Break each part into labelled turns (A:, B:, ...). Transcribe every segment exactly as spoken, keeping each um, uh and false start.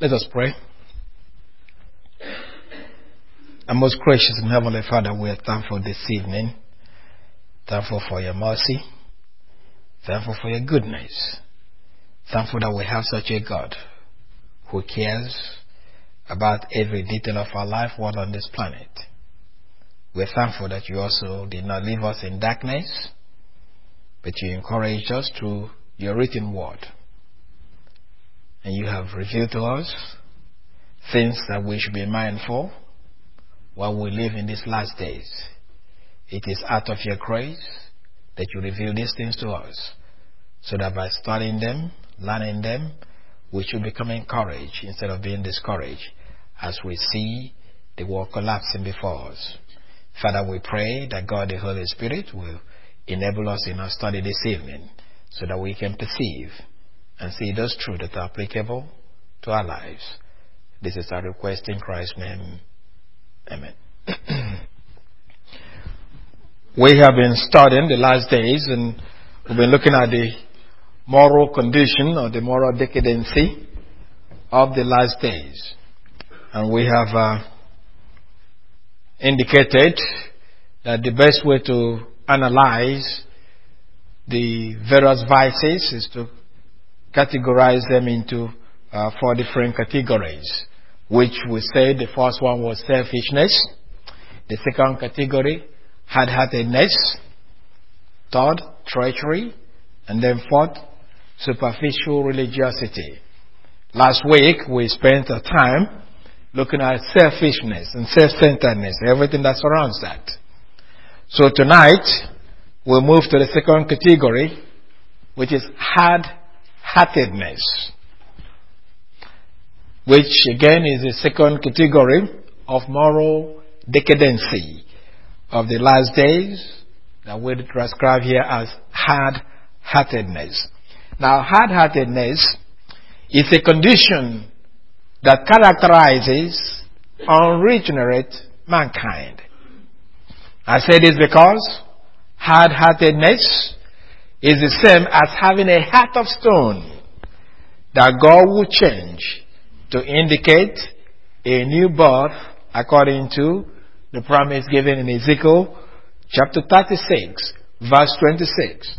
A: Let us pray. Our most gracious and heavenly Father, we are thankful this evening. Thankful for your mercy. Thankful for your goodness. Thankful that we have such a God who cares about every detail of our life while on this planet. We're thankful that you also did not leave us in darkness, but you encouraged us through your written word. And you have revealed to us things that we should be mindful while we live in these last days. It is out of your grace that you reveal these things to us, so that by studying them, learning them, we should become encouraged instead of being discouraged as we see the world collapsing before us. Father, we pray that God the Holy Spirit will enable us in our study this evening so that we can perceive and see those truths that are applicable to our lives. This is our request in Christ's name. Amen. We have been studying the last days, and we've been looking at the moral condition or the moral decadency of the last days. And we have uh, indicated that the best way to analyze the various vices is to categorize them into uh, four different categories, which we said the first one was selfishness, the second category, hard-heartedness, third, treachery, and then fourth, superficial religiosity. Last week, we spent a time looking at selfishness and self-centeredness, everything that surrounds that. So tonight, we'll move to the second category, which is hard-heartedness, which again is the second category of moral decadency of the last days that we describe here as hard-heartedness. Now, hard-heartedness is a condition that characterizes unregenerate mankind. I say this because hard-heartedness is the same as having a heart of stone that God will change to indicate a new birth according to the promise given in Ezekiel chapter thirty-six, verse twenty-six.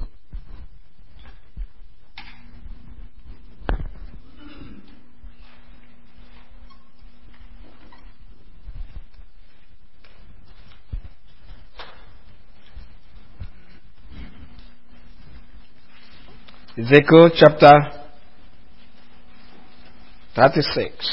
A: Ezekiel chapter thirty-six.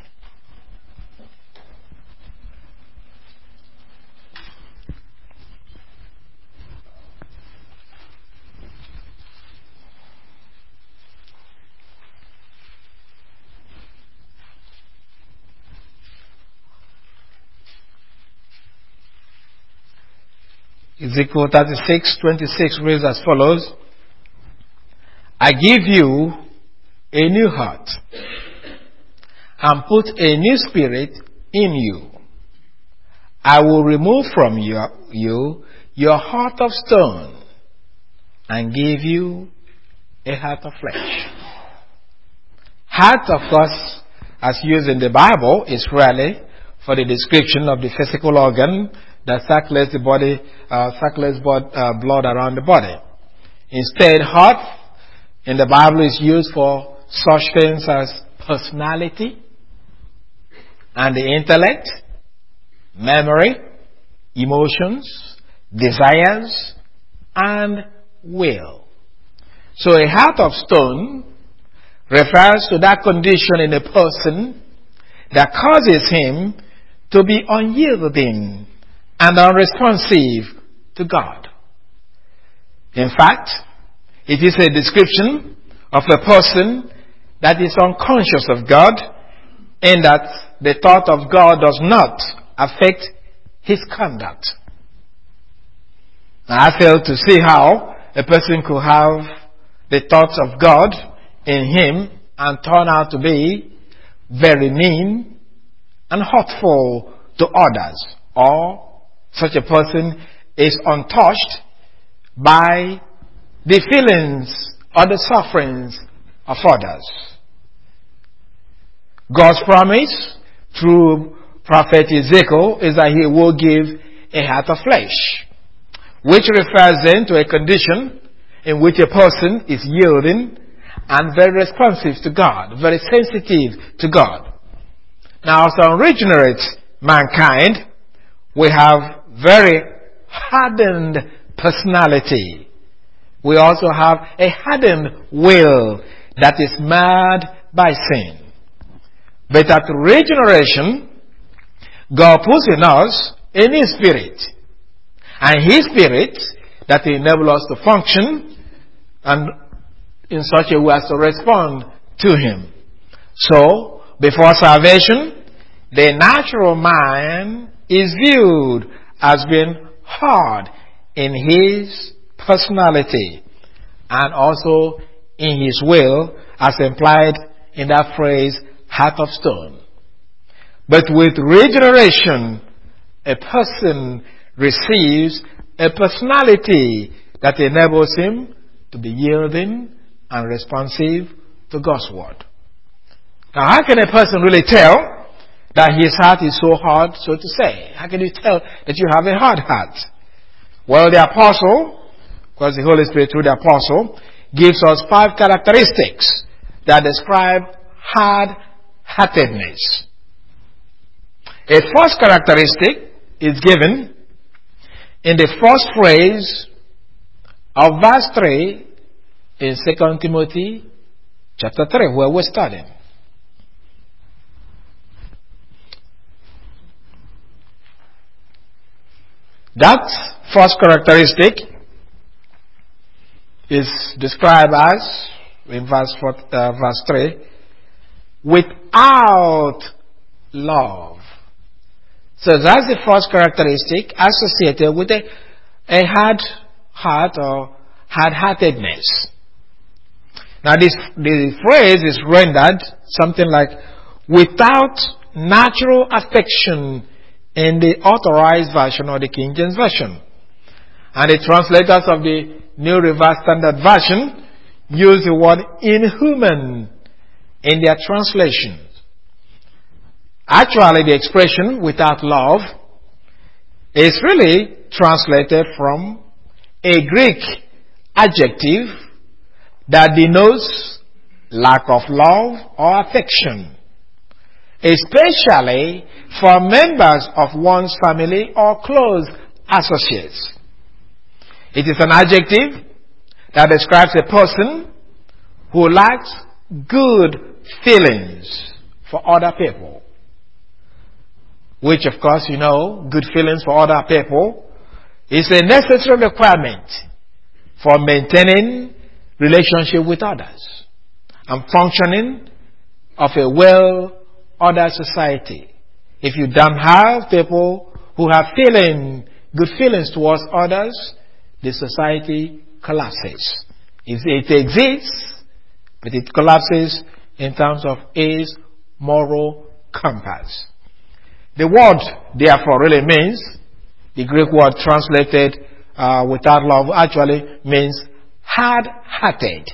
A: Ezekiel thirty-six, twenty-six reads as follows: I give you a new heart and put a new spirit in you. I will remove from your, you your heart of stone and give you a heart of flesh. Heart, of course, as used in the Bible, is really for the description of the physical organ that circulates the body, uh, circulates blood, uh, blood around the body. Instead, heart in the Bible is used for such things as personality and the intellect, memory, emotions, desires, and will. So a heart of stone refers to that condition in a person that causes him to be unyielding and unresponsive to God. In fact, it is a description of a person that is unconscious of God, in that the thought of God does not affect his conduct. Now, I fail to see how a person could have the thoughts of God in him and turn out to be very mean and hurtful to others, or such a person is untouched by the feelings or the sufferings of others. God's promise through prophet Ezekiel is that he will give a heart of flesh, which refers then to a condition in which a person is yielding and very responsive to God, very sensitive to God. Now, as unregenerate mankind, we have very hardened personality. We also have a hardened will that is marred by sin. But at regeneration, God puts in us a new spirit. And His spirit that enables us to function and in such a way as to respond to Him. So, before salvation, the natural man is viewed as being hard in his personality and also in his will, as implied in that phrase, heart of stone. But with regeneration, a person receives a personality that enables him to be yielding and responsive to God's word. Now, how can a person really tell that his heart is so hard, so to say? How can you tell that you have a hard heart? Well, the apostle, because the Holy Spirit through the apostle, gives us five characteristics that describe hard-heartedness. A first characteristic is given in the first phrase of verse three in Second Timothy chapter three, where we're studying. That first characteristic is described as, in verse, four, uh, verse three, without love. So that's the first characteristic associated with a, a hard heart or hard-heartedness. Now this, the phrase is rendered something like, without natural affection, in the Authorized Version or the King James Version. And the translators of the New Revised Standard Version use the word inhuman in their translations. Actually, the expression without love is really translated from a Greek adjective that denotes lack of love or affection, especially for members of one's family or close associates. It is an adjective that describes a person who lacks good feelings for other people. Which, of course, you know, good feelings for other people is a necessary requirement for maintaining relationship with others and functioning of a well-ordered society. If you don't have people who have feeling, good feelings towards others, the society collapses. It, it exists, but it collapses in terms of its moral compass. The word, therefore, really means, the Greek word translated uh, without love actually means hard-hearted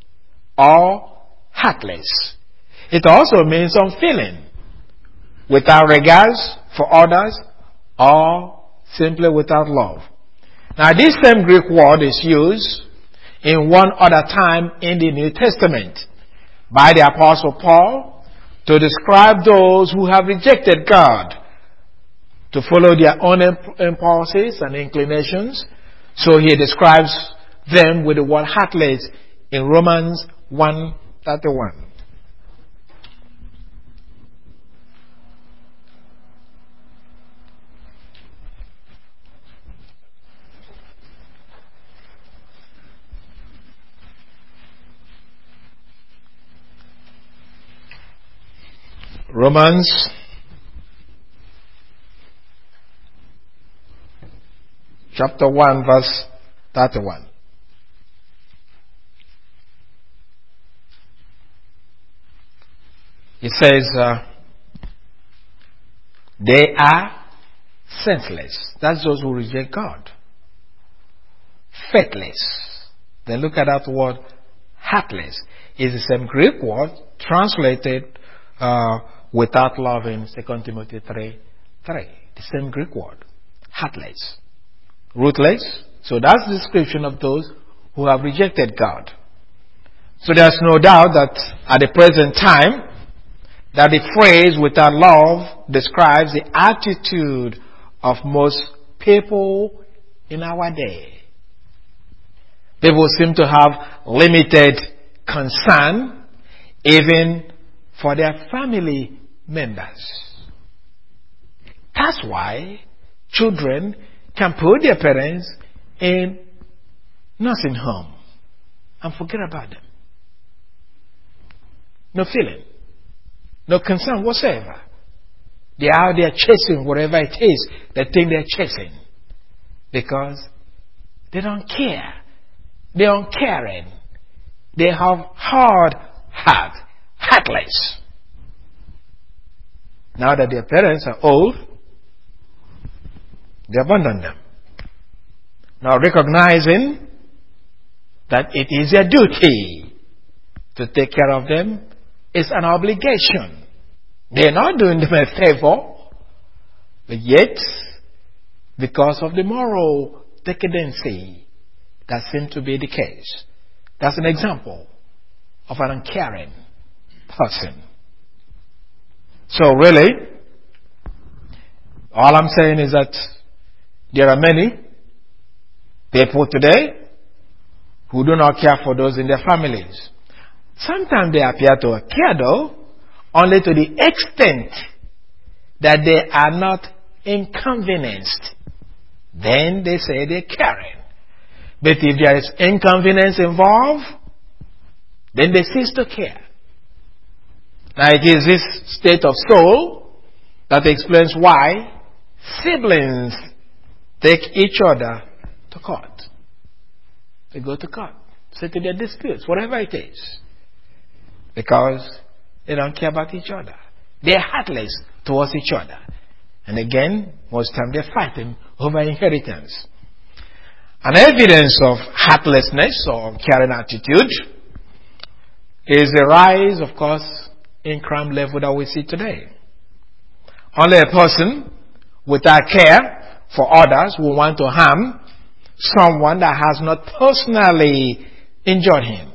A: or heartless. It also means unfeeling, without regards for others, or simply without love. Now, this same Greek word is used in one other time in the New Testament by the Apostle Paul to describe those who have rejected God, to follow their own impulses and inclinations. So he describes them with the word heartless in Romans one thirty-one. Romans chapter one verse thirty-one. It says, uh, they are senseless. That's those who reject God. Faithless. Then look at that word, heartless. It's the same Greek word translated uh, without loving, Second Timothy three three. The same Greek word. Heartless. Ruthless. So that's the description of those who have rejected God. So there's no doubt that at the present time, that the phrase without love describes the attitude of most people in our day. People seem to have limited concern even for their family members. That's why children can put their parents in nursing home and forget about them. No feeling, no concern whatsoever. They are out there chasing whatever it is they think they're chasing because they don't care. They aren't caring. They have hard heart, heartless. Now that their parents are old, they abandon them. Now recognizing that it is their duty to take care of them is an obligation. They're not doing them a favor, but yet, because of the moral decadency that seems to be the case, that's an example of an uncaring person. So really, all I'm saying is that there are many people today who do not care for those in their families. Sometimes they appear to care though, only to the extent that they are not inconvenienced. Then they say they're caring. But if there is inconvenience involved, then they cease to care. Now it is this state of soul that explains why siblings take each other to court. They go to court, settle their disputes, whatever it is. Because they don't care about each other. They're heartless towards each other. And again, most times they're fighting over inheritance. An evidence of heartlessness or caring attitude is the rise, of course, in crime level that we see today. Only a person without care for others will want to harm someone that has not personally injured him.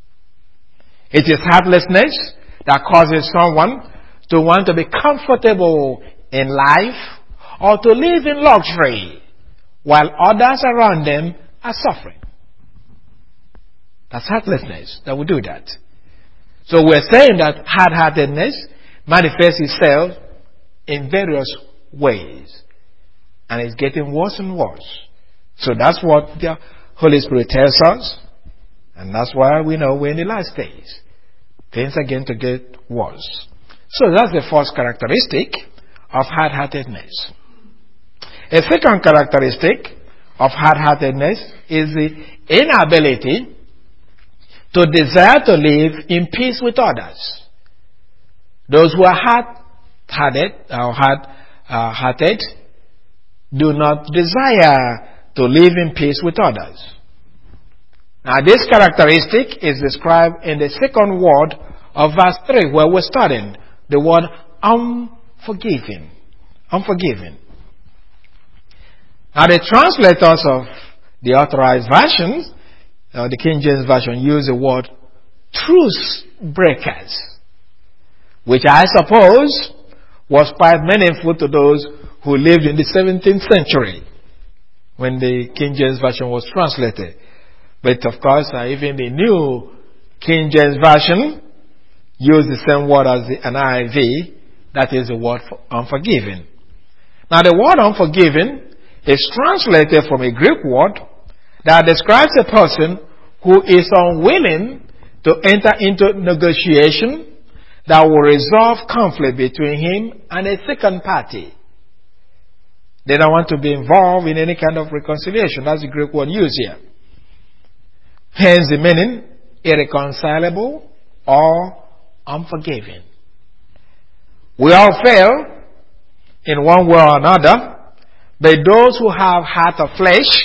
A: It is heartlessness that causes someone to want to be comfortable in life or to live in luxury while others around them are suffering. That's heartlessness that will do that. So we're saying that hard-heartedness manifests itself in various ways. And it's getting worse and worse. So that's what the Holy Spirit tells us. And that's why we know we're in the last days. Things are going to get worse. So that's the first characteristic of hard-heartedness. A second characteristic of hard-heartedness is the inability to desire to live in peace with others. Those who are hard-hearted or hard-hearted do not desire to live in peace with others. Now this characteristic is described in the second word of verse three where we're studying. The word unforgiving. Unforgiving. Now the translators of the authorized versions, uh, the King James Version, use the word truce breakers, which I suppose was quite meaningful to those who lived in the seventeenth century when the King James Version was translated. But of course, uh, even the new King James Version use the same word as the N I V, that is the word for unforgiving. Now the word unforgiving is translated from a Greek word that describes a person who is unwilling to enter into negotiation that will resolve conflict between him and a second party. They don't want to be involved in any kind of reconciliation. That's the Greek word used here. Hence the meaning, irreconcilable or unforgiving. We all fail in one way or another, but those who have heart of flesh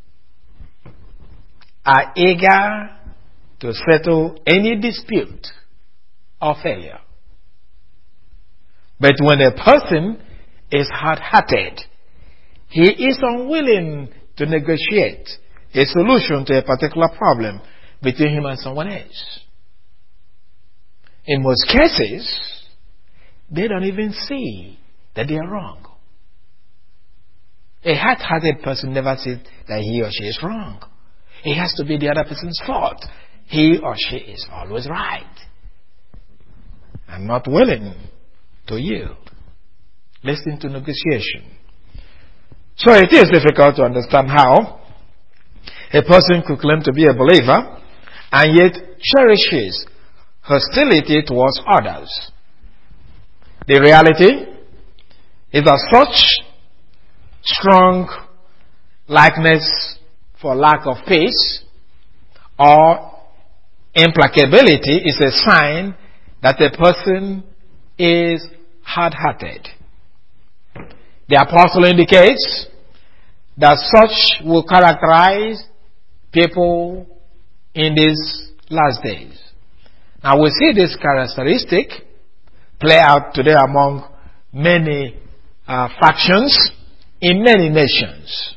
A: are eager to settle any dispute or failure. But when a person is hard-hearted, he is unwilling to negotiate a solution to a particular problem between him and someone else. In most cases, they don't even see that they are wrong. A hard-hearted person never says that he or she is wrong. It has to be the other person's fault. He or she is always right. I'm not willing to yield. Listen to negotiation. So it is difficult to understand how a person could claim to be a believer and yet cherishes hostility towards others. The reality is that such strong likeness for lack of peace or implacability is a sign that a person is hard-hearted. The apostle indicates that such will characterize people in these last days. Now we see this characteristic play out today among many uh, factions in many nations.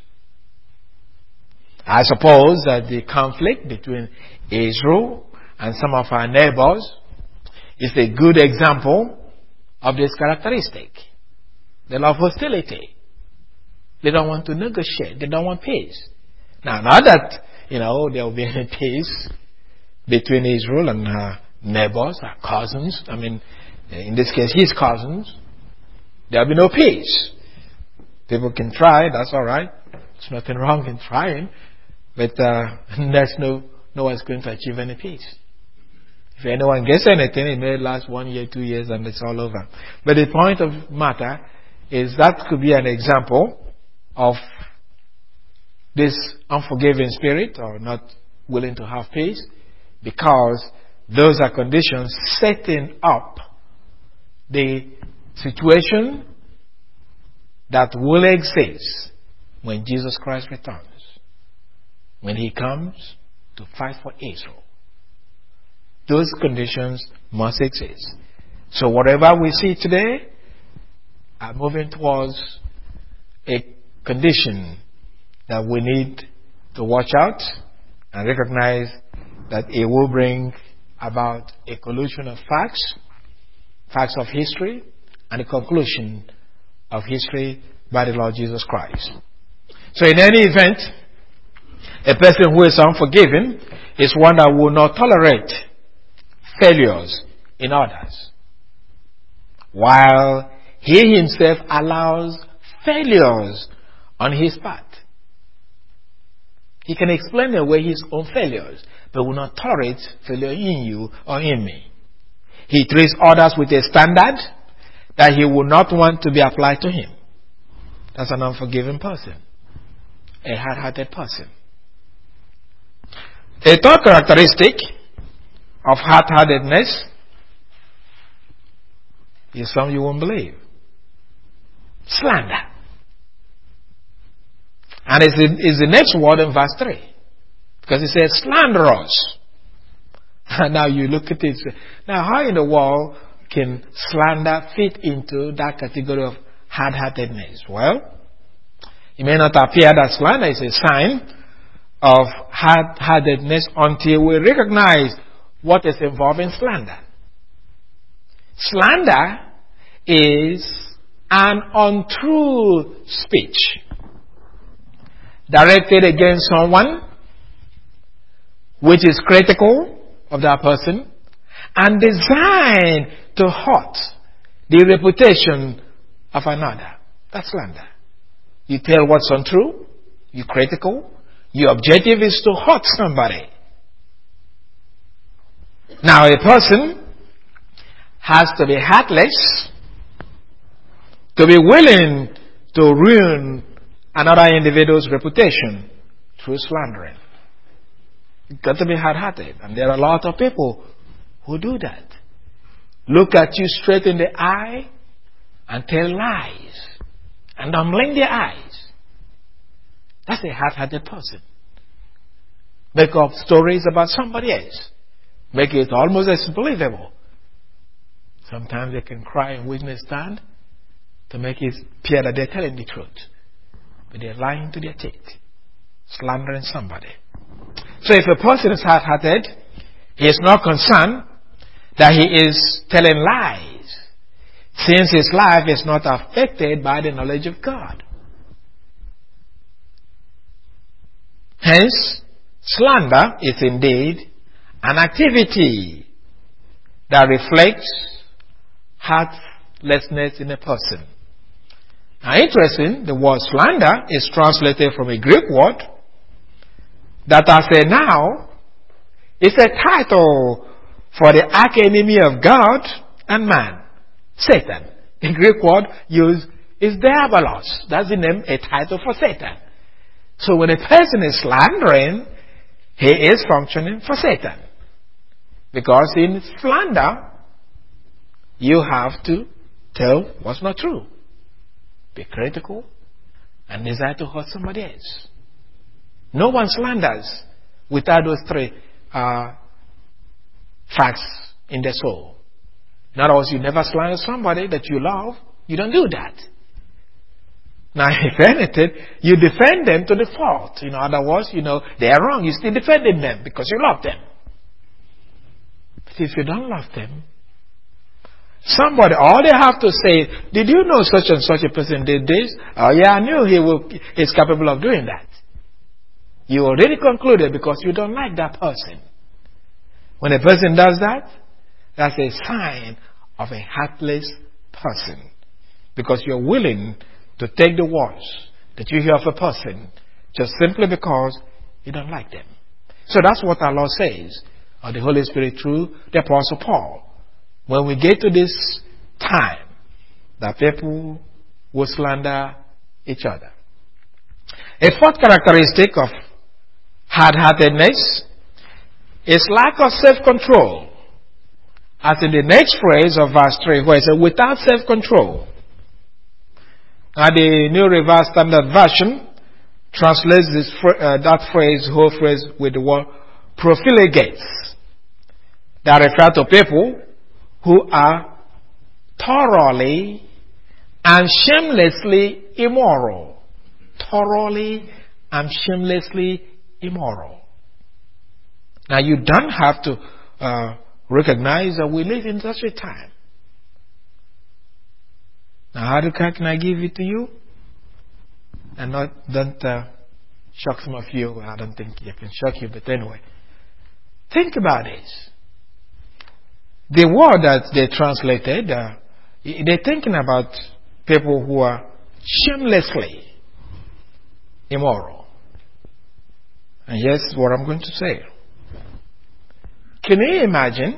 A: I suppose that the conflict between Israel and some of our neighbors is a good example of this characteristic. They love hostility. They don't want to negotiate. They don't want peace. Now, not that, you know, there will be any peace between Israel and her neighbors, her cousins. I mean, in this case, his cousins. There will be no peace. People can try. That's all right. There's nothing wrong in trying. But uh, there's no, no one's going to achieve any peace. If anyone gets anything, it may last one year, two years, and it's all over. But the point of matter is that could be an example of this unforgiving spirit or not willing to have peace, because those are conditions setting up the situation that will exist when Jesus Christ returns, when he comes to fight for Israel. Those conditions must exist. So whatever we see today are moving towards a condition that we need to watch out and recognize that it will bring about a collusion of facts, facts of history, and a conclusion of history by the Lord Jesus Christ. So in any event, a person who is unforgiving is one that will not tolerate failures in others, while he himself allows failures on his part. He can explain away his own failures, but will not tolerate failure in you or in me. He treats others with a standard that he will not want to be applied to him. That's an unforgiving person, a hard-hearted person. A third characteristic of hard-heartedness is something you won't believe. Slander. And it's the, it's the next word in verse three. Because it says slanderous. And now you look at it. Now how in the world can slander fit into that category of hard-heartedness? Well, it may not appear that slander is a sign of hard-heartedness until we recognize what is involved in slander. Slander is an untrue speech directed against someone which is critical of that person and designed to hurt the reputation of another. That's slander. You tell what's untrue, you're critical, your objective is to hurt somebody. Now a person has to be heartless to be willing to ruin another individual's reputation through slandering. You've got to be hard-hearted. And there are a lot of people who do that. Look at you straight in the eye and tell lies. And don't blink their eyes. That's a hard-hearted person. Make up stories about somebody else. Make it almost as believable. Sometimes they can cry in witness stand to make it appear that they're telling the truth. But they're lying to their teeth, slandering somebody. So if a person is hard-hearted, he is not concerned that he is telling lies, since his life is not affected by the knowledge of God. Hence, slander is indeed an activity that reflects heartlessness in a person. Now, interesting, the word slander is translated from a Greek word that I say now is a title for the archenemy of God and man, Satan. The Greek word used is diabolos. That's the name, a title for Satan. So when a person is slandering, he is functioning for Satan. Because in slander, you have to tell what's not true. Be critical and desire to hurt somebody else. No one slanders without those three uh, facts in their soul. In other words, you never slander somebody that you love. You don't do that. Now, if anything, you defend them to the fault. In other words, you know, they are wrong. You're still defending them because you love them. But if you don't love them, somebody, all they have to say, did you know such and such a person did this? Oh yeah, I knew he will, he's capable of doing that. You already concluded because you don't like that person. When a person does that, that's a sign of a heartless person. Because you're willing to take the words that you hear of a person just simply because you don't like them. So that's what our Lord says, or the Holy Spirit through the Apostle Paul. When we get to this time that people will slander each other. A fourth characteristic of hard-heartedness is lack of self-control. As in the next phrase of verse three, where it says, without self-control. Now the New Revised Standard Version translates this, uh, that phrase, whole phrase, with the word profligates. That refer to people who are thoroughly and shamelessly immoral. Thoroughly and shamelessly immoral. Now you don't have to uh, recognize that we live in such a time. Now how do, can I give it to you? And not, don't uh, shock some of you. I don't think I can shock you, but anyway. Think about this. The word that they translated, uh, they're thinking about people who are shamelessly immoral. And here's what I'm going to say. Can you imagine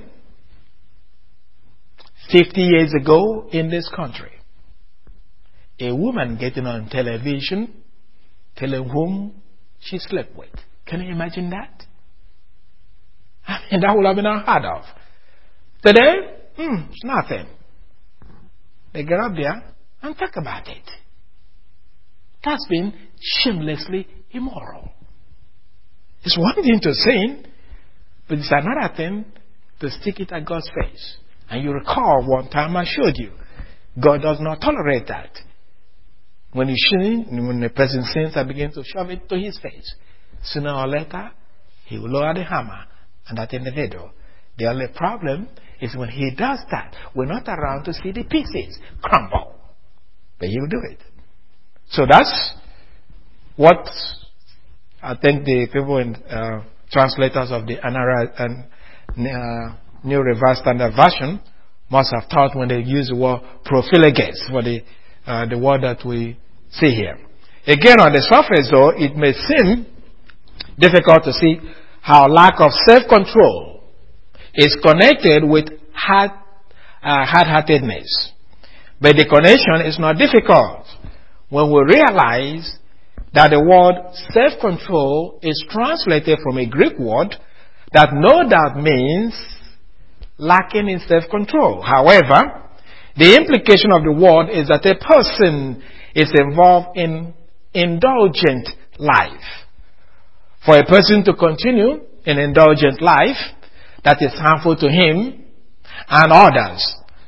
A: fifty years ago in this country, a woman getting on television telling whom she slept with? Can you imagine that? I mean, that would have been unheard of. Today, hmm, it's nothing. They get up there and talk about it. That's been shamelessly immoral. It's one thing to sin, but it's another thing to stick it at God's face. And you recall one time I showed you, God does not tolerate that. When you sin, when the person sins, I begin to shove it to his face. Sooner or later, he will lower the hammer on that individual. The only problem is when he does that, we're not around to see the pieces crumble. But he will do it. So that's what I think the people in uh, translators of the Anara and uh, New Revised Standard Version must have thought when they use the word profligates for the uh, the word that we see here. Again, on the surface, though, it may seem difficult to see how lack of self-control is connected with hard, uh, hard-heartedness. But the connection is not difficult when we realize that the word self-control is translated from a Greek word that no doubt means lacking in self-control. However, the implication of the word is that a person is involved in indulgent life. For a person to continue an indulgent life that is harmful to him and others,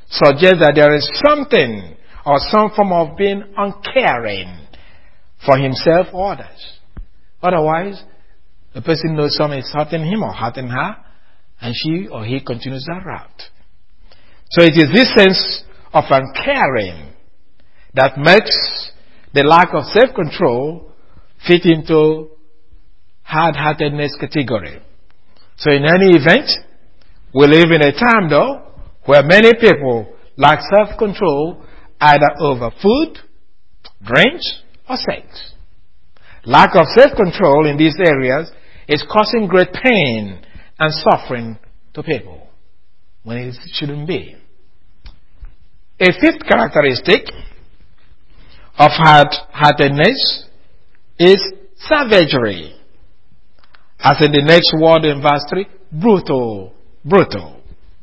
A: suggests that there is something or some form of being uncaring for himself or others. Otherwise, the person knows something is hurting him or hurting her, and she or he continues that route. So it is this sense of uncaring that makes the lack of self-control fit into hard-heartedness category. So in any event, we live in a time though where many people lack self-control either over food, drinks, or sex. Lack of self-control in these areas is causing great pain and suffering to people when it shouldn't be. A fifth characteristic of hard-heartedness is savagery. As in the next word in verse three, brutal, brutal.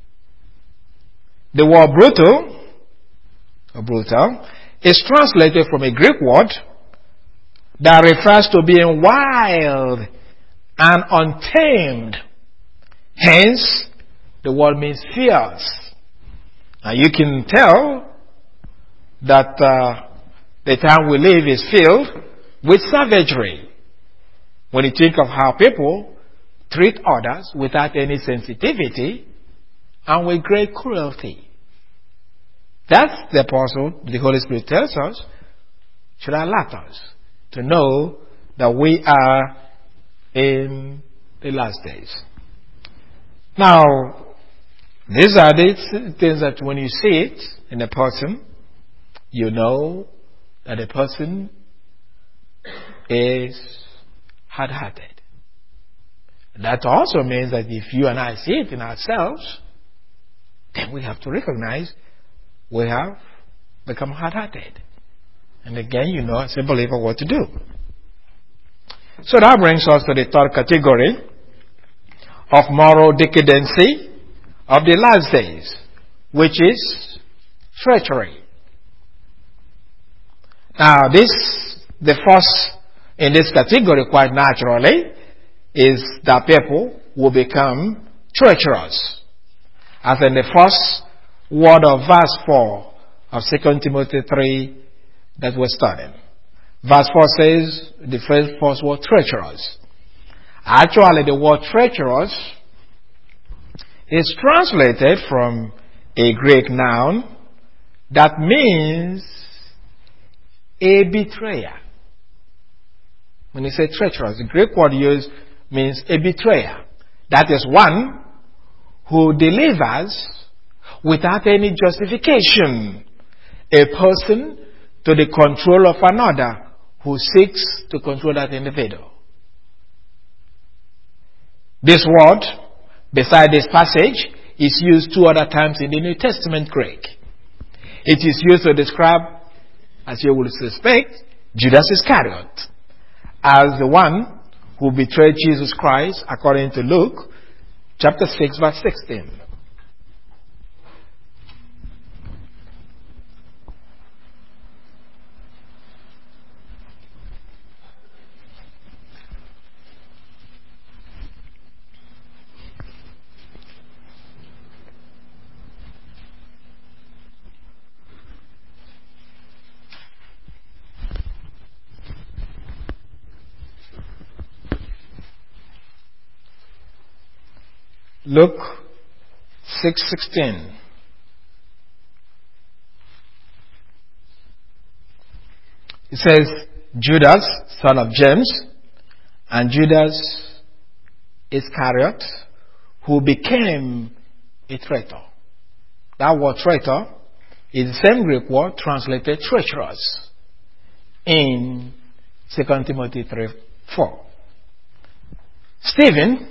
A: The word brutal, or brutal, is translated from a Greek word that refers to being wild and untamed. Hence, the word means fierce. Now you can tell that uh, the time we live is filled with savagery. When you think of how people treat others without any sensitivity and with great cruelty. That's the apostle, the Holy Spirit tells us, should alert us to know that we are in the last days. Now, these are the things that when you see it in a person, you know that a person is hard-hearted. That also means that if you and I see it in ourselves, then we have to recognize we have become hard-hearted. And again, you know as a believer what to do. So that brings us to the third category of moral decadency of the last days, which is treachery. Now, this, the first in this category, quite naturally, is that people will become treacherous. As in the first word of verse four of Second Timothy three that we're studying. Verse four says, the first, first word, treacherous. Actually, the word treacherous is translated from a Greek noun that means a betrayer. When you say treacherous, the Greek word used means a betrayer. That is one who delivers without any justification a person to the control of another who seeks to control that individual. This word, beside this passage, is used two other times in the New Testament Greek. It is used to describe, as you would suspect, Judas Iscariot as the one who betrayed Jesus Christ, according to Luke chapter six, verse sixteen. Luke six sixteen. It says, Judas, son of James, and Judas Iscariot, who became a traitor. That word traitor is the same Greek word translated treacherous in Second Timothy three four. Stephen,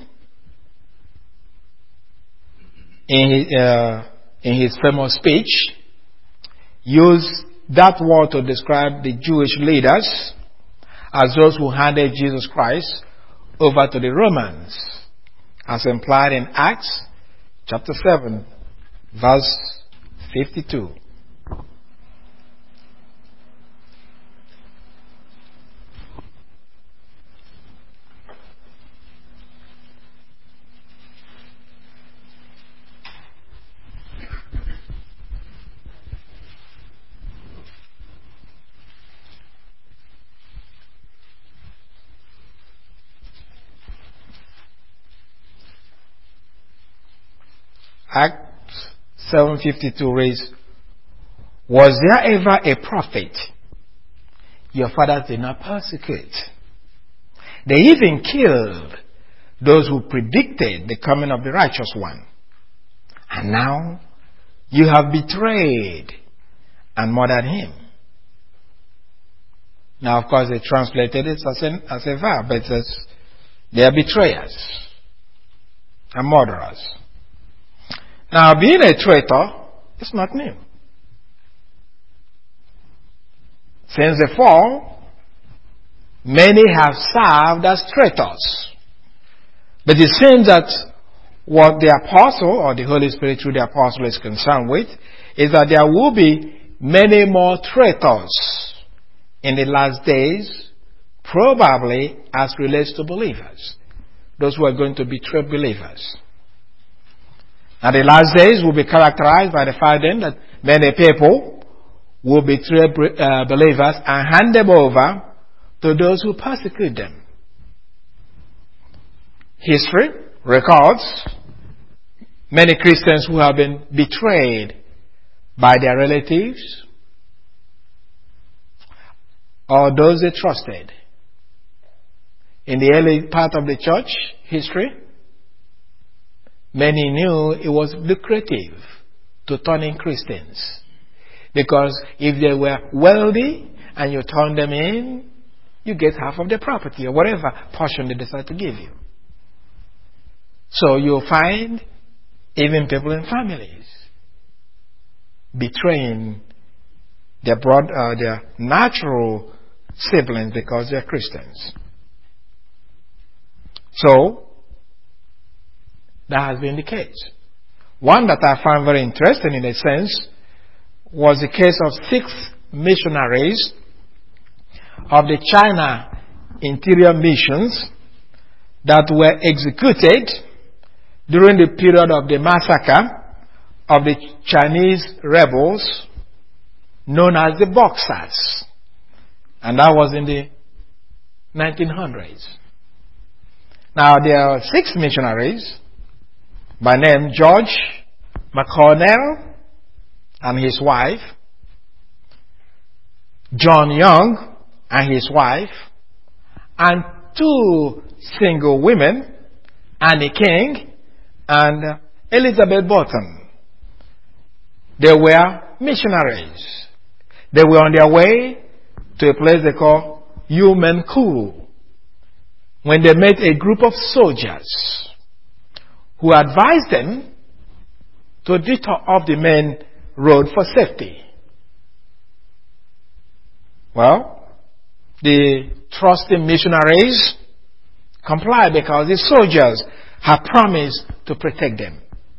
A: in his, uh, in his famous speech, used that word to describe the Jewish leaders as those who handed Jesus Christ over to the Romans, as implied in Acts chapter seven, verse fifty-two. Acts seven fifty-two reads, was there ever a prophet your fathers did not persecute? They even killed those who predicted the coming of the righteous one. And now you have betrayed and murdered him. Now, of course, they translated it as, an, as a verb, but it says they are betrayers and murderers. Now, being a traitor is not new. Since the fall, many have served as traitors. But it seems that what the apostle or the Holy Spirit through the apostle is concerned with is that there will be many more traitors in the last days, probably as relates to believers. Those who are going to betray believers. And the last days will be characterized by the fact then that many people will betray uh, believers and hand them over to those who persecute them. History records many Christians who have been betrayed by their relatives or those they trusted. In the early part of the church history, many knew it was lucrative to turn in Christians. Because if they were wealthy and you turn them in, you get half of the property or whatever portion they decide to give you. So you'll find even people in families betraying their broad, uh, their natural siblings because they're Christians. So that has been the case. One that I found very interesting in a sense was the case of six missionaries of the China Interior Missions that were executed during the period of the massacre of the Chinese rebels known as the Boxers. And that was in the nineteen hundreds. Now there are six missionaries by name George McConnell and his wife, John Young and his wife, and two single women, Annie King and Elizabeth Bottom. They were missionaries. They were on their way to a place they call Yumenku when they met a group of soldiers who advised them to detour off the main road for safety. Well, the trusting missionaries complied because the soldiers had promised to protect them.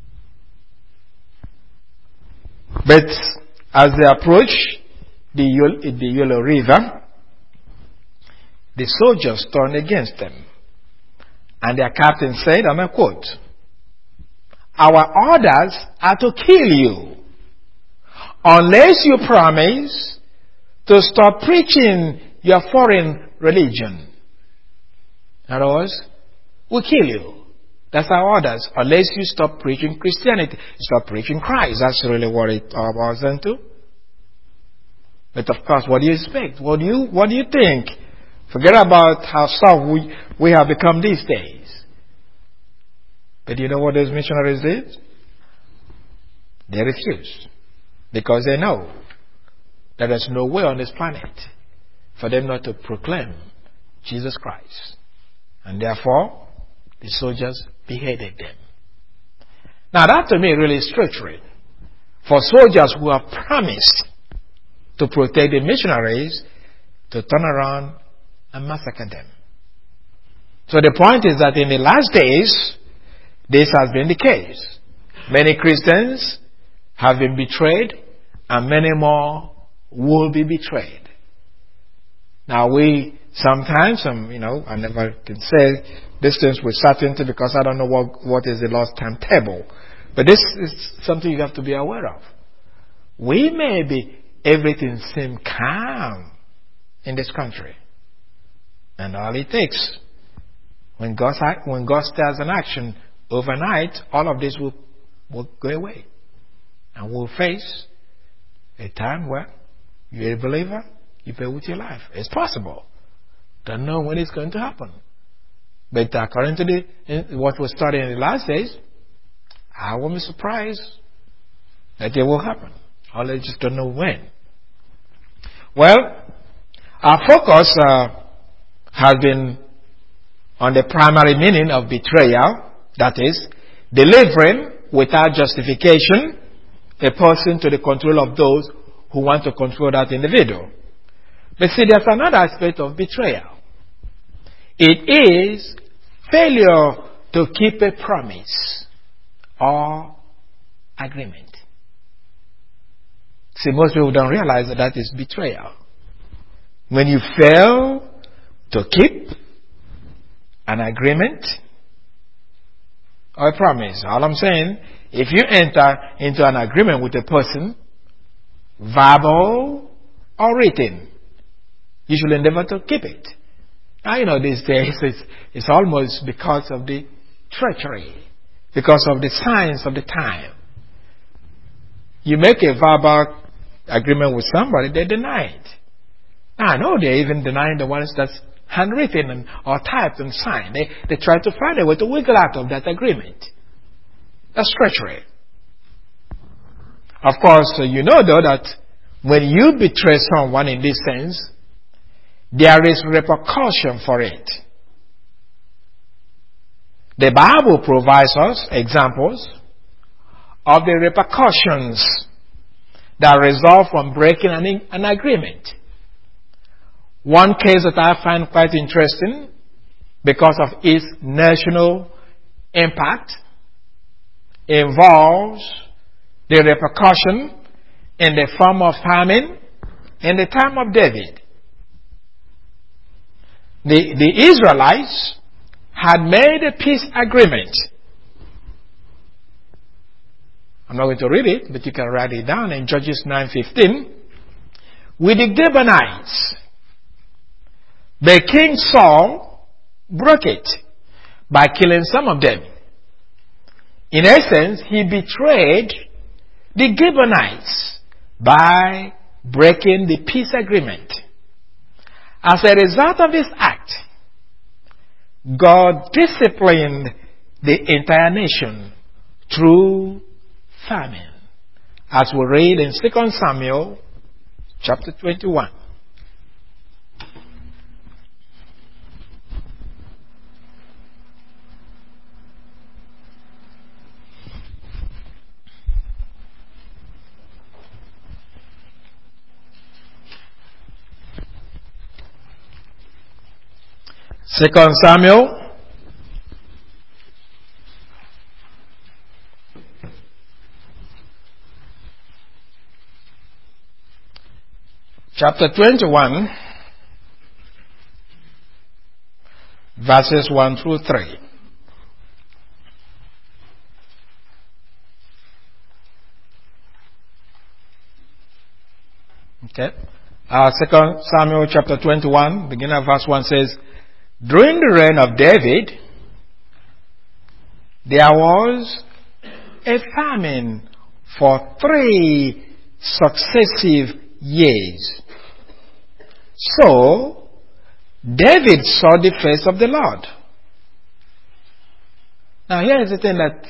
A: But as they approached the, the Yellow River, the soldiers turned against them. And their captain said, and I quote, "Our orders are to kill you unless you promise to stop preaching your foreign religion. In other words, we'll kill you. That's our orders. Unless you stop preaching Christianity, stop preaching Christ." That's really what it all boils down to. But of course, what do you expect? What do you, what do you think? Forget about how soft we, we have become these days. But you know what those missionaries did? They refused. Because they know that there's no way on this planet for them not to proclaim Jesus Christ. And therefore, the soldiers beheaded them. Now that to me really is treachery. For soldiers who have promised to protect the missionaries to turn around and massacre them. So the point is that in the last days, this has been the case. Many Christians have been betrayed and many more will be betrayed. Now we sometimes, um, you know, I never can say these things with certainty because I don't know what, what is the Lord's timetable. But this is something you have to be aware of. We may be, everything seem calm in this country. And all it takes, when God, when God starts an action overnight, all of this will will go away. And we'll face a time where you're a believer, you pay with your life. It's possible. Don't know when it's going to happen. But according to the, what we're studying in the last days, I won't be surprised that it will happen. Only just don't know when. Well, our focus uh, has been on the primary meaning of betrayal, that is, delivering without justification a person to the control of those who want to control that individual. But see, there's another aspect of betrayal. It is failure to keep a promise or agreement. See, most people don't realize that that is betrayal. When you fail to keep an agreement or a promise, all I'm saying, if you enter into an agreement with a person, verbal or written, you should endeavor to keep it. Now, you know, these days it's, it's almost because of the treachery, because of the signs of the time. You make a verbal agreement with somebody, they deny it. Now, I know they're even denying the ones that's handwritten and, or typed and signed. They, they try to find a way to wiggle out of that agreement. That's treachery. Of course, you know, though, that when you betray someone in this sense, there is repercussion for it. The Bible provides us examples of the repercussions that result from breaking an, an agreement. One case that I find quite interesting because of its national impact involves the repercussion in the form of famine in the time of David. The, the Israelites had made a peace agreement. I'm not going to read it, but you can write it down in Judges nine fifteen. With the Gibeonites, the King Saul broke it by killing some of them. In essence, he betrayed the Gibeonites by breaking the peace agreement. As a result of this act, God disciplined the entire nation through famine, as we read in Second Samuel chapter twenty-one. Second Samuel chapter twenty-one, verses one through three. Okay. Uh, Second Samuel chapter twenty-one, beginning at verse one says, during the reign of David, there was a famine for three successive years. So, David saw the face of the Lord. Now, here is the thing that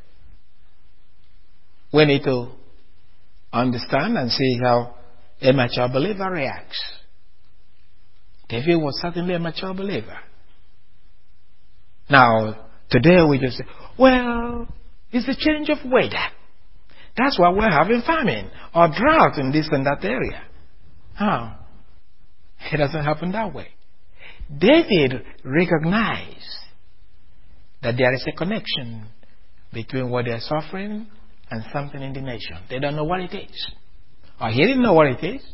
A: we need to understand and see how a mature believer reacts. David was certainly a mature believer. Now, today we just say, well, it's a change of weather. That's why we're having famine or drought in this and that area. Huh? It doesn't happen that way. David recognized that there is a connection between what they're suffering and something in the nation. They don't know what it is. Or he didn't know what it is.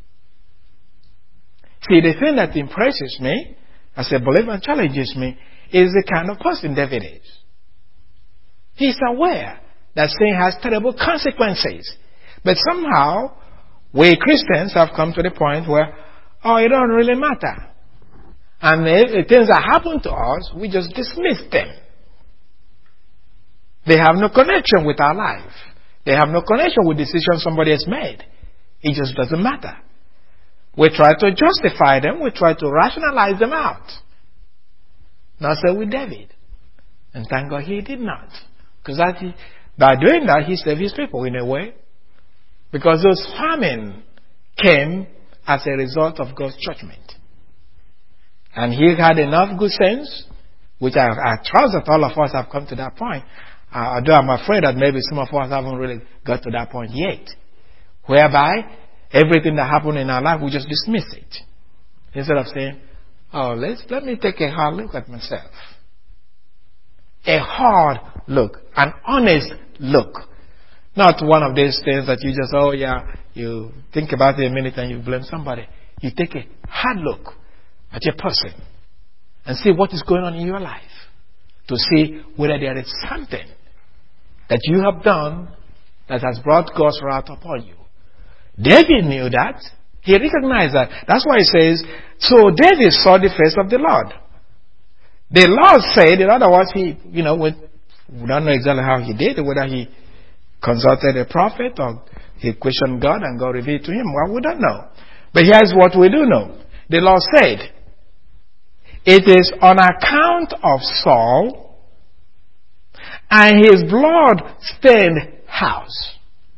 A: See, the thing that impresses me as a believer and challenges me is the kind of person David is. He's aware that sin has terrible consequences. But somehow, we Christians have come to the point where, oh, it don't really matter. And if the things that happen to us, we just dismiss them. They have no connection with our life. They have no connection with decisions somebody has made. It just doesn't matter. We try to justify them. We try to rationalize them out. Not so with David. And thank God he did not. Because by doing that, he saved his people in a way. Because those famine came as a result of God's judgment. And he had enough good sense, which I, I trust that all of us have come to that point. Uh, although I'm afraid that maybe some of us haven't really got to that point yet. Whereby everything that happened in our life, we just dismiss it. Instead of saying, oh, let's, let me take a hard look at myself. A hard look. An honest look. Not one of these things that you just, oh yeah, you think about it a minute and you blame somebody. You take a hard look at your person and see what is going on in your life. To see whether there is something that you have done that has brought God's wrath upon you. David knew that. He recognized that. That's why he says, so David saw the face of the Lord. The Lord said, in other words, he, you know, we don't know exactly how he did it, whether he consulted a prophet or he questioned God and God revealed to him. Well, we don't know. But here's what we do know. The Lord said, it is on account of Saul and his blood-stained house.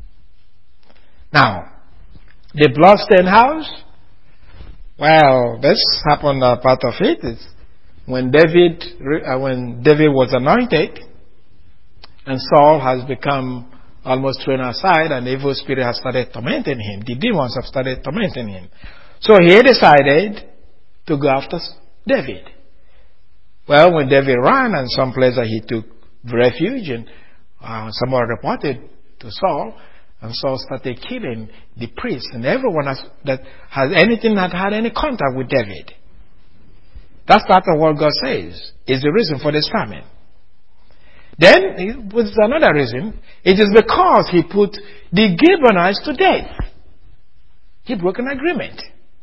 A: Now, the blood-stained house, well, this happened, uh, part of it is when David, uh, when David was anointed and Saul has become almost thrown aside and the evil spirit has started tormenting him. The demons have started tormenting him. So he decided to go after David. Well, when David ran and some place that he took refuge and uh, someone reported to Saul, and Saul started killing the priests and everyone has, that has anything that had any contact with David. That's part of what God says is the reason for this famine. Then, with another reason, it is because he put the Gibeonites to death. He broke an agreement.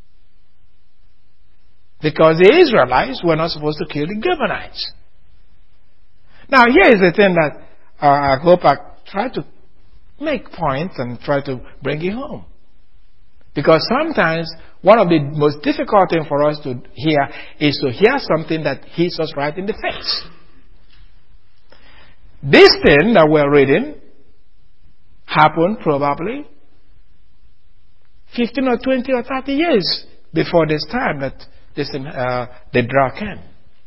A: Because the Israelites were not supposed to kill the Gibeonites. Now, here is the thing that uh, I hope I try to make points and try to bring it home. Because sometimes one of the most difficult things for us to hear is to hear something that hits us right in the face. This thing that we're reading happened probably fifteen or twenty or thirty years before this time that this, uh, the drought came.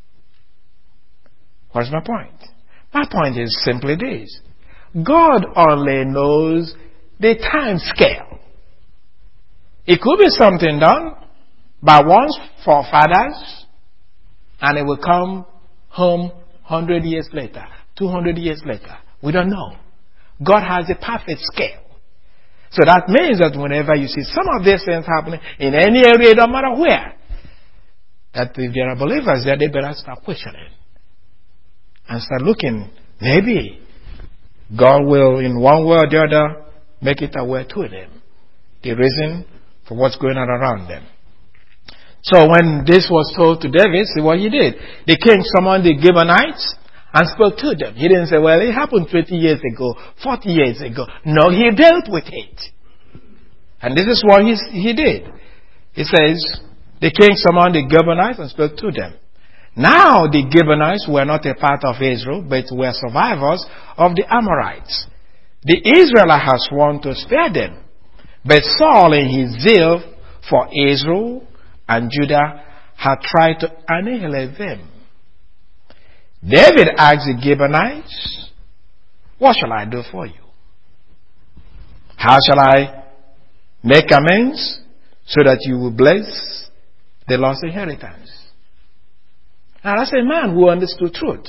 A: What's my point? My point is simply this. God only knows the time scale. It could be something done by one's forefathers and it will come home one hundred years later, two hundred years later. We don't know. God has a perfect scale. So that means that whenever you see some of these things happening in any area, no matter where, that if there are believers there, they better start questioning and start looking. Maybe God will, in one way or the other, make it aware to them the reason for what's going on around them. So when this was told to David, see what he did. The king summoned the Gibeonites and spoke to them. He didn't say, well, it happened twenty years ago, forty years ago. No, he dealt with it. And this is what he, he did. He says, the king summoned the Gibeonites and spoke to them. Now the Gibeonites were not a part of Israel, but were survivors of the Amorites. The Israelites had sworn to spare them. But Saul, in his zeal for Israel and Judah, had tried to annihilate them. David asked the Gibeonites, what shall I do for you? How shall I make amends so that you will bless the lost inheritance? Now that's a man who understood truth.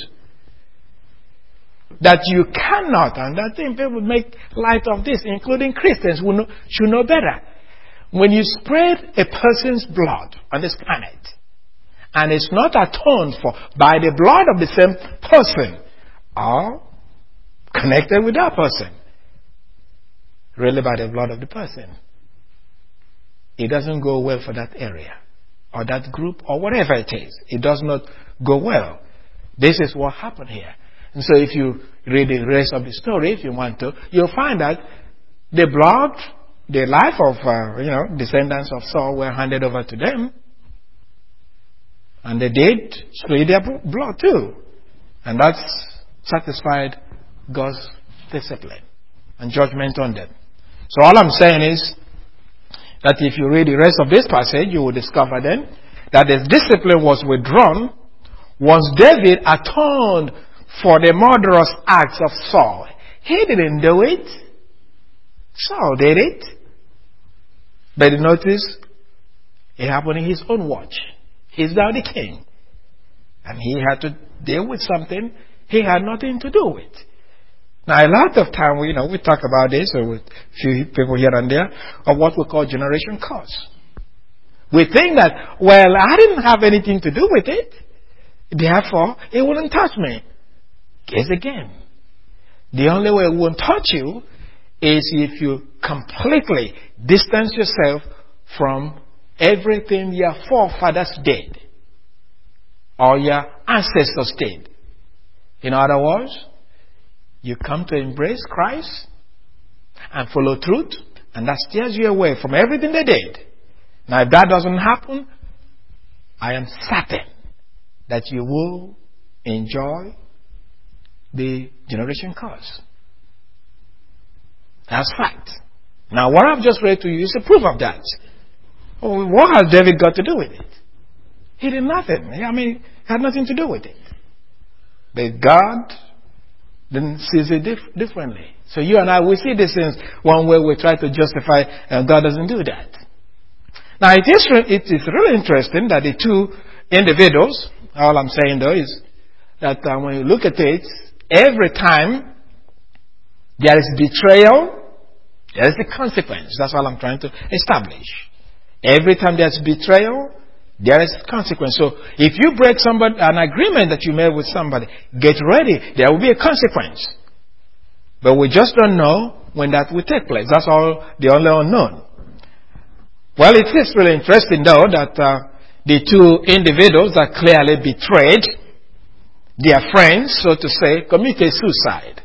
A: That you cannot, and I think people make light of this, including Christians who know, should know better. When you spread a person's blood on this planet, and it's not atoned for by the blood of the same person, or connected with that person, really by the blood of the person, it doesn't go well for that area, or that group, or whatever it is. It does not go well. This is what happened here. And so if you read the rest of the story, if you want to, you'll find that the blood, the life of, uh, you know, descendants of Saul were handed over to them. And they did spray their blood too. And that's satisfied God's discipline and judgment on them. So all I'm saying is that if you read the rest of this passage, you will discover then that the discipline was withdrawn once David atoned for the murderous acts of Saul. He didn't do it. Saul did it. But notice, it happened in his own watch. He's now the king. And he had to deal with something he had nothing to do with. Now, a lot of time, we, you know, we talk about this or with a few people here and there of what we call generation curse. We think that, well, I didn't have anything to do with it. Therefore, it wouldn't touch me. Guess again. The only way it won't touch you is if you completely distance yourself from everything your forefathers did or your ancestors did. In other words, you come to embrace Christ and follow truth, and that steers you away from everything they did. Now, if that doesn't happen, I am certain that you will enjoy the generation curse. That's fact. Now, what I've just read to you is a proof of that. Oh, what has David got to do with it? He did nothing. I mean, he had nothing to do with it. But God then sees it dif- differently. So you and I, we see these things one way we try to justify, and God doesn't do that. Now, it is, re- it is really interesting that the two individuals, all I'm saying though is that uh, when you look at it, every time there is betrayal, there is a consequence. That's all I'm trying to establish. Every time there's betrayal, there is consequence. So if you break somebody, an agreement that you made with somebody, get ready. There will be a consequence. But we just don't know when that will take place. That's all the only unknown. Well, it is really interesting though that uh, the two individuals that clearly betrayed their friends, so to say, committed suicide.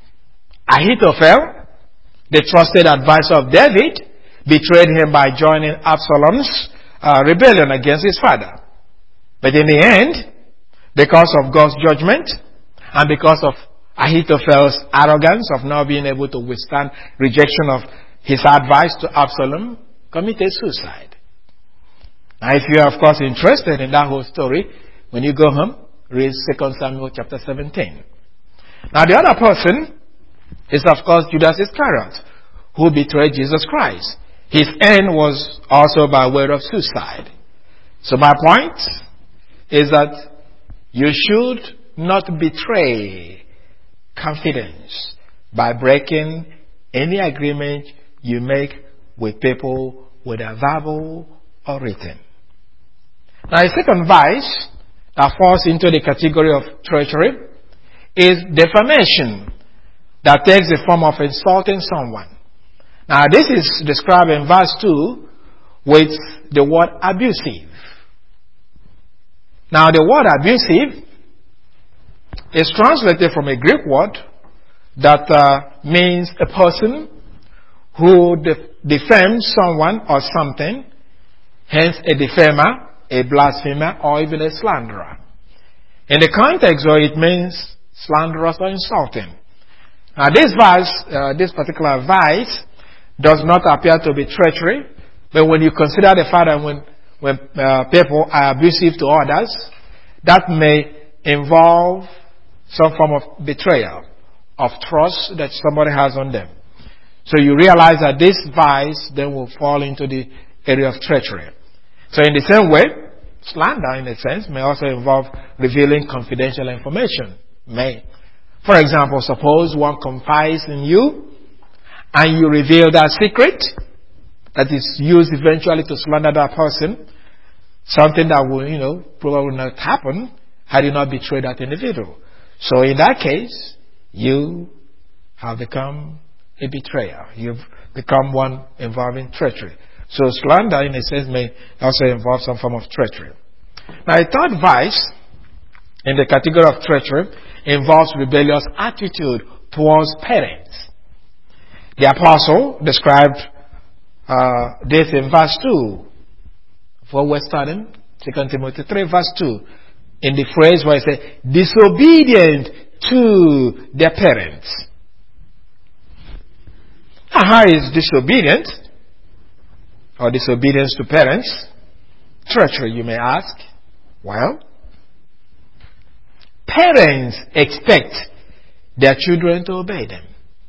A: Ahithophel, the trusted advisor of David, betrayed him by joining Absalom's uh, rebellion against his father. But in the end, because of God's judgment and because of Ahithophel's arrogance of not being able to withstand rejection of his advice to Absalom, committed suicide. Now, if you are, of course, interested in that whole story, when you go home, read Second Samuel chapter seventeen. Now, the other person is, of course, Judas Iscariot, who betrayed Jesus Christ. His end was also by way of suicide. So my point is that you should not betray confidence by breaking any agreement you make with people, whether verbal or written. Now, a second vice that falls into the category of treachery is defamation that takes the form of insulting someone. Now, this is described in verse two with the word abusive. Now, the word abusive is translated from a Greek word that uh, means a person who def- defames someone or something, hence a defamer, a blasphemer, or even a slanderer. In the context, though, it means slanderous or insulting. Now, this verse, uh, this particular vice, does not appear to be treachery, but when you consider the fact that when, when uh, people are abusive to others, that may involve some form of betrayal of trust that somebody has on them. So you realize that this vice then will fall into the area of treachery. So in the same way, slander in a sense may also involve revealing confidential information. May. For example, suppose one confides in you and you reveal that secret that is used eventually to slander that person, something that will, you know, probably not happen had you not betrayed that individual. So in that case, you have become a betrayer. You've become one involving treachery. So slander, in a sense, may also involve some form of treachery. Now, a third vice in the category of treachery involves rebellious attitude towards parents. The apostle described uh, this in verse two. For we're studying, Second Timothy three, verse two. In the phrase where it says, disobedient to their parents. Now, how is disobedient or disobedience to parents treachery, you may ask? Well, parents expect their children to obey them.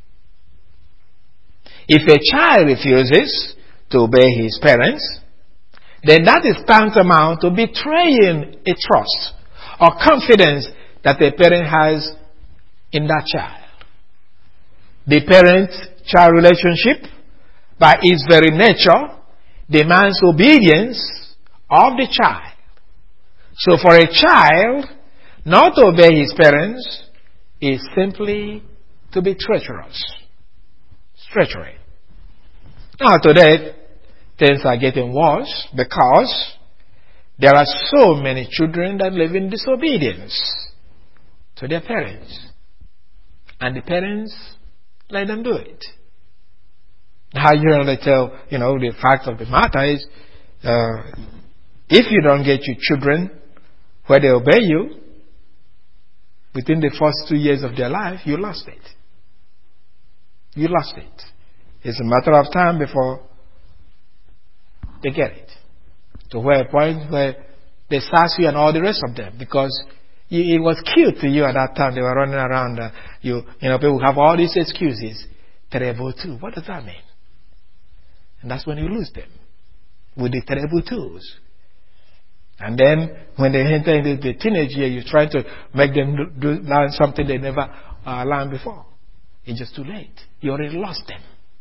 A: If a child refuses to obey his parents, then that is tantamount to betraying a trust or confidence that the parent has in that child. The parent-child relationship, by its very nature, demands obedience of the child. So for a child not to obey his parents is simply to be treacherous. It's treachery. Now today, things are getting worse because there are so many children that live in disobedience to their parents. And the parents let them do it. Now you know, they tell, you know, the fact of the matter is, uh, if you don't get your children where they obey you, within the first two years of their life, you lost it. You lost it. It's a matter of time before they get it. To where a point where they sass you and all the rest of them, because you, it was cute to you at that time. They were running around. Uh, you, you know, people have all these excuses. Terrible too. What does that mean? And that's when you lose them with the terrible twos. And then when they enter into the teenage year, you try to make them do, do, learn something they never uh, learned before. It's just too late. You already lost them.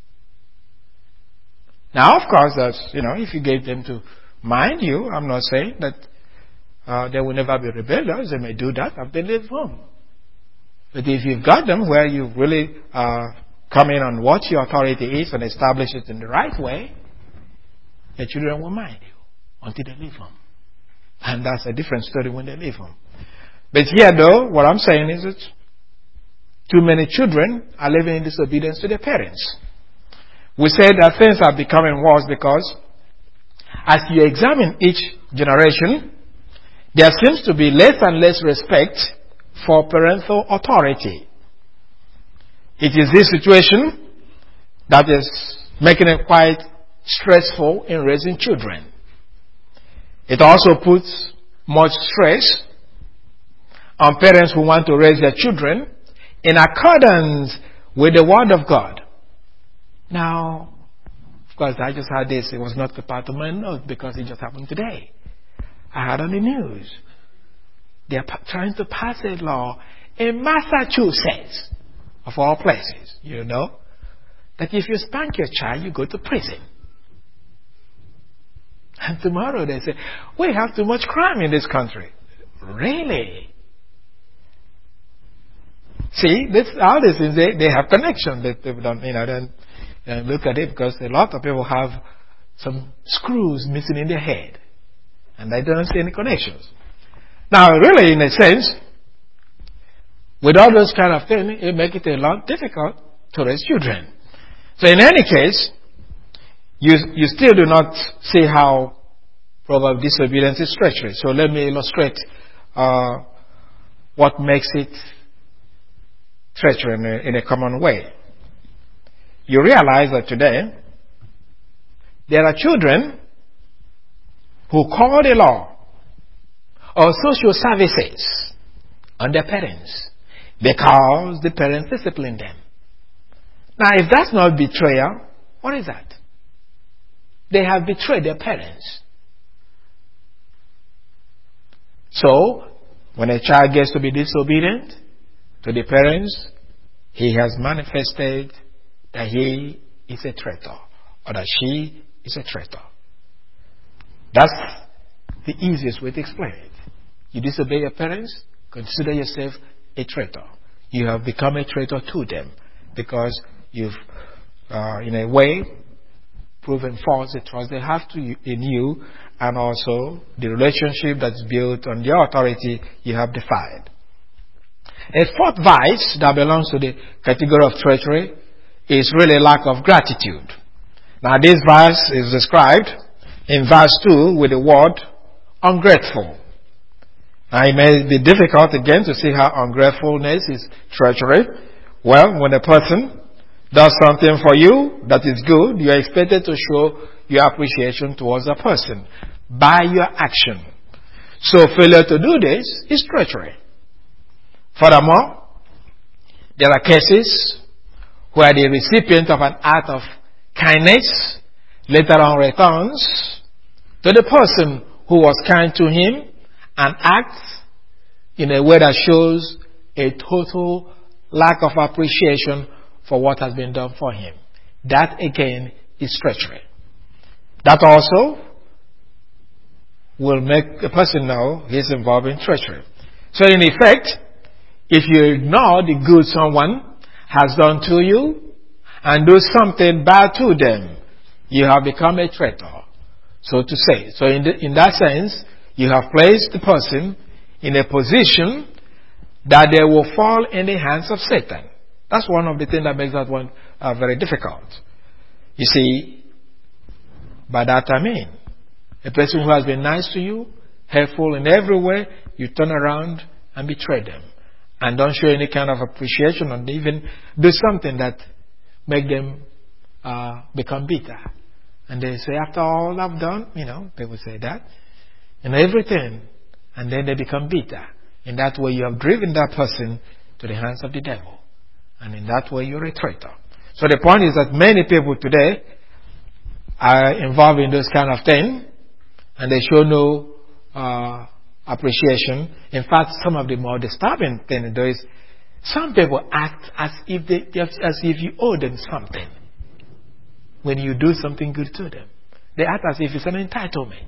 A: Now, of course, that's, you know, if you gave them to mind you, I'm not saying that uh, they will never be rebellious. They may do that if they live home. But if you've got them where you really uh, come in on what your authority is and establish it in the right way, the children will mind you until they leave home. And that's a different story when they leave home. But here, though, what I'm saying is that too many children are living in disobedience to their parents. We said that things are becoming worse because as you examine each generation, there seems to be less and less respect for parental authority. It is this situation that is making it quite stressful in raising children. It also puts much stress on parents who want to raise their children in accordance with the Word of God. Now, of course, I just heard this. It was not the part of my note because it just happened today. I heard on the news. They are trying to pass a law in Massachusetts, of all places, you know, that if you spank your child, you go to prison. And tomorrow they say, we have too much crime in this country. Really? See, this, all these things, they, they have connection. They, they don't, you know, don't uh, look at it because a lot of people have some screws missing in their head. And they don't see any connections. Now, really, in a sense, with all those kind of things, it makes it a lot difficult to raise children. So in any case, you, you still do not see how probable disobedience is treachery. So let me illustrate uh, what makes it treachery in a, in a common way. You realize that today there are children who call the law or social services on their parents because the parents discipline them. Now, if that's not betrayal, what is that? They have betrayed their parents. So, when a child gets to be disobedient to the parents, he has manifested that he is a traitor or that she is a traitor. That's the easiest way to explain it. You disobey your parents, consider yourself a traitor. You have become a traitor to them because you've, uh, in a way, proven false the trust they have to you, in you, and also the relationship that's built on their authority you have defied. A fourth vice that belongs to the category of treachery is really lack of gratitude. Now this verse is described in verse two with the word ungrateful. Now it may be difficult again to see how ungratefulness is treachery. Well, when a person does something for you that is good, you are expected to show your appreciation towards a person by your action. So failure to do this is treachery. Furthermore, there are cases where the recipient of an act of kindness later on returns to the person who was kind to him and acts in a way that shows a total lack of appreciation for what has been done for him. That again is treachery. That also will make a person know he's involved in treachery. So in effect, if you ignore the good someone has done to you and do something bad to them, you have become a traitor, so to say. So in, the, in that sense, you have placed the person in a position that they will fall in the hands of Satan. That's one of the things that makes that one uh, very difficult. You see, by that I mean, a person who has been nice to you, helpful in every way, you turn around and betray them. And don't show any kind of appreciation and even do something that make them uh, become bitter. And they say, after all I've done, you know, people say that, and everything, and then they become bitter. In that way you have driven that person to the hands of the devil. And in that way you're a traitor. So the point is that many people today are involved in this kind of thing, and they show no uh, appreciation. In fact, some of the more disturbing thing there is some people act as if they as if you owe them something when you do something good to them. They act as if it's an entitlement.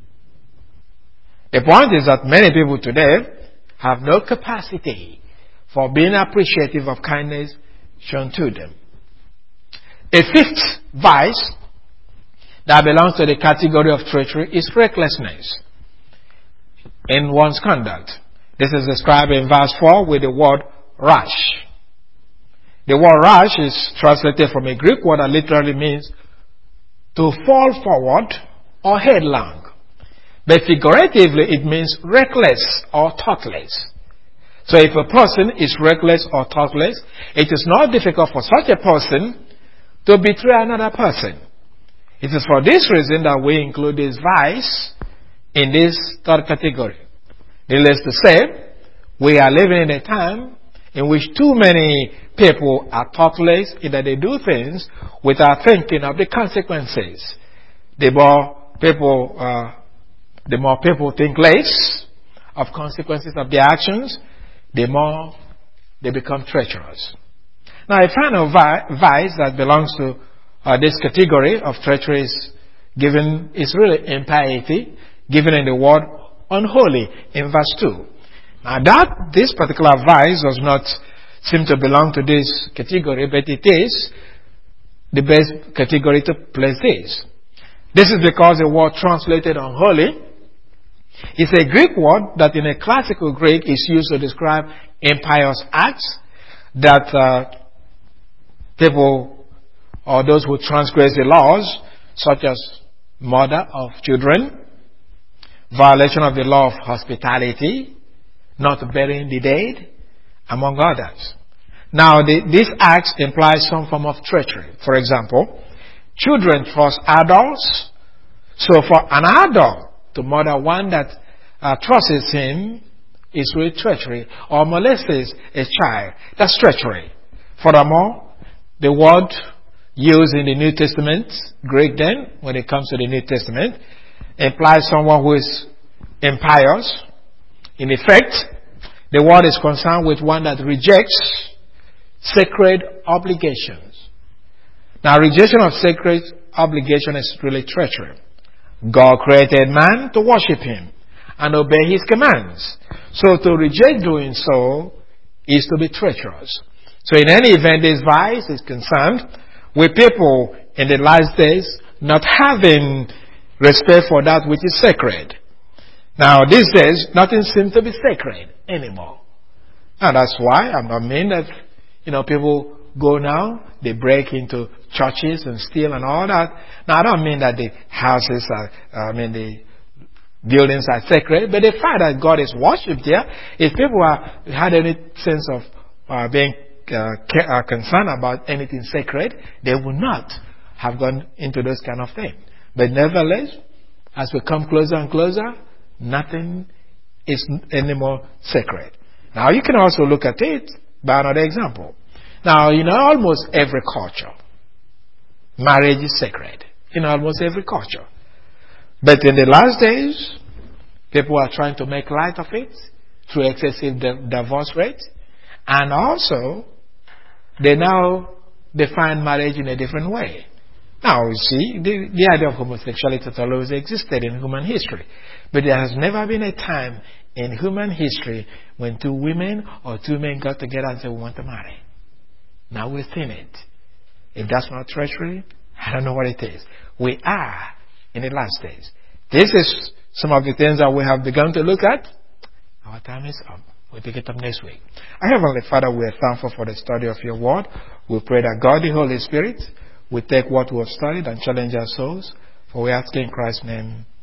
A: The point is that many people today have no capacity for being appreciative of kindness shown to them. A fifth vice that belongs to the category of treachery is recklessness in one's conduct. This is described in verse four with the word rash. The word rash is translated from a Greek word that literally means to fall forward or headlong. But figuratively it means reckless or thoughtless. So if a person is reckless or thoughtless, it is not difficult for such a person to betray another person. It is for this reason that we include this vice in this third category. Needless to say, we are living in a time in which too many people are thoughtless in that they do things without thinking of the consequences. The more people, uh, the more people think less of consequences of their actions, the more they become treacherous. Now, a final vi- vice that belongs to uh, this category of treachery is given is really impiety, given in the word unholy in verse two. Now, that this particular vice does not seem to belong to this category, but it is the best category to place this. This is because the word translated unholy is a Greek word that in a classical Greek is used to describe impious acts that uh, people or those who transgress the laws, such as murder of children, violation of the law of hospitality, not burying the dead, among others. Now, the, these acts imply some form of treachery. For example, children trust adults, so for an adult to murder one that uh, trusts him is really treachery, or molest a child. That's treachery. Furthermore, the word used in the New Testament, Greek then, when it comes to the New Testament, implies someone who is impious. In effect, the word is concerned with one that rejects sacred obligations. Now, rejection of sacred obligation is really treachery. God created man to worship him and obey his commands. So to reject doing so is to be treacherous. So in any event, this vice is concerned with people in the last days not having respect for that which is sacred. Now, these days, nothing seems to be sacred anymore. And that's why I'm not mean that, you know, people go now, they break into churches and steal and all that. Now, I don't mean that the houses are, I mean, the buildings are sacred, but the fact that God is worshipped there, if people are, had any sense of uh, being uh, care, uh, concerned about anything sacred, they would not have gone into those kind of things. But nevertheless, as we come closer and closer, nothing is anymore sacred. Now, you can also look at it by another example. Now, in almost every culture, marriage is sacred. In almost every culture. But in the last days, people are trying to make light of it through excessive di- divorce rate. And also, they now define marriage in a different way. Now, you see, the, the idea of homosexuality has always existed in human history. But there has never been a time in human history when two women or two men got together and said, we want to marry. Now we've seen it. If that's not treachery, I don't know what it is. We are in the last days. This is some of the things that we have begun to look at. Our time is up. We'll pick it up next week. Our Heavenly Father, we are thankful for the study of your word. We pray that God, the Holy Spirit, will take what we have studied and challenge our souls. For we ask in Christ's name.